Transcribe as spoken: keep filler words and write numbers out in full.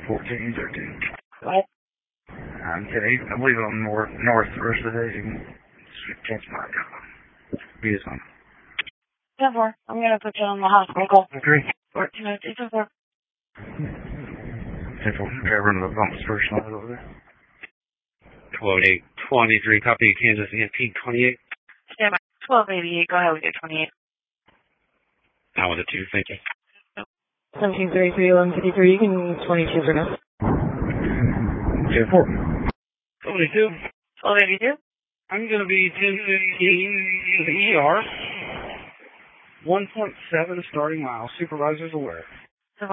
fourteen thirteen. What? I'm kidding. I believe I'm north, north the rest of the day. You can catch my car. Be his on. ten four. I'm going to put you on the hospital call. Agree. fourteen oh two ten four. ten four. Covering the bumps first night over there. twelve eight twenty-three. Copy Kansas E M P twenty-eight. Stand by. twelve eighty-eight. Go ahead. We get twenty-eight. How was it too? Thank you. seventeen thirty-three, eleven fifty-three. You can twenty-two for now. ten four. twenty-two. twelve eighty-two. I'm going to be ten fifteen E R. one point seven starting mile. Supervisor's aware.